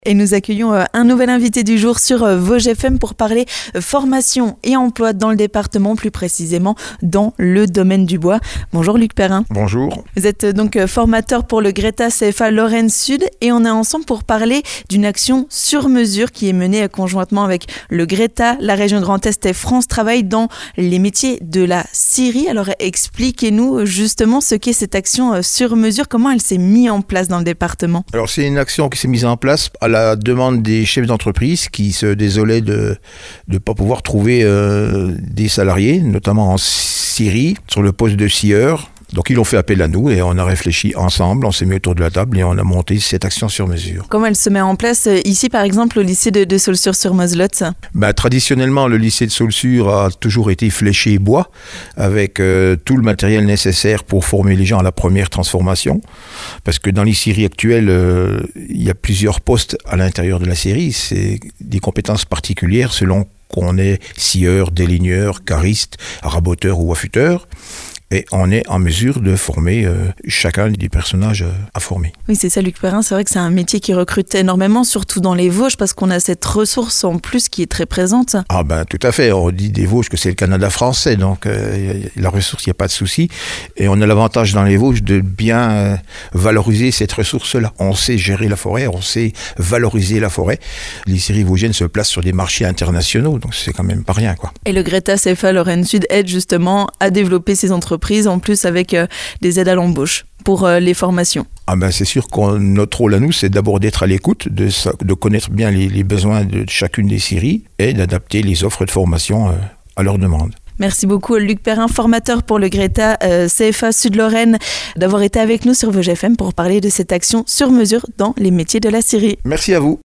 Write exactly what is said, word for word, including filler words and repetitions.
Et nous accueillons un nouvel invité du jour sur Vosges F M pour parler formation et emploi dans le département, plus précisément dans le domaine du bois. Bonjour Luc Perrin. Bonjour. Vous êtes donc formateur pour le Greta C F A Lorraine Sud et on est ensemble pour parler d'une action sur mesure qui est menée conjointement avec le Greta, la région Grand Est et France Travail dans les métiers de la scierie. Alors expliquez-nous justement ce qu'est cette action sur mesure, comment elle s'est mise en place dans le département. Alors c'est une action qui s'est mise en place à la demande des chefs d'entreprise qui se désolaient de ne pas pouvoir trouver euh, des salariés, notamment en scierie, sur le poste de scieur. Donc ils ont fait appel à nous et on a réfléchi ensemble, on s'est mis autour de la table et on a monté cette action sur mesure. Comment elle se met en place ici par exemple au lycée de, de Saulsures-sur-Moselotte? Bah, traditionnellement le lycée de Saulsures a toujours été fléché bois avec euh, tout le matériel nécessaire pour former les gens à la première transformation. Parce que dans les scieries actuelles, euh, il y a plusieurs postes à l'intérieur de la scierie, c'est des compétences particulières selon qu'on est scieur, déligneur, cariste, raboteur ou affûteur. Et on est en mesure de former euh, chacun des personnages euh, à former. Oui, c'est ça Luc Perrin, c'est vrai que c'est un métier qui recrute énormément, surtout dans les Vosges, parce qu'on a cette ressource en plus qui est très présente. Ah ben tout à fait, on dit des Vosges que c'est le Canada français, donc euh, la ressource, il n'y a pas de souci. Et on a l'avantage dans les Vosges de bien euh, valoriser cette ressource-là. On sait gérer la forêt, on sait valoriser la forêt. Les scieries vosgiennes se placent sur des marchés internationaux, donc c'est quand même pas rien, quoi. Et le Greta C F A Lorraine Sud aide justement à développer ces entreprises, en plus avec euh, des aides à l'embauche pour euh, les formations. Ah ben c'est sûr que notre rôle à nous, c'est d'abord d'être à l'écoute, de, de connaître bien les, les besoins de chacune des scieries et d'adapter les offres de formation euh, à leurs demandes. Merci beaucoup Luc Perrin, formateur pour le Greta euh, C F A Sud-Lorraine, d'avoir été avec nous sur Vosges F M pour parler de cette action sur mesure dans les métiers de la scierie. Merci à vous.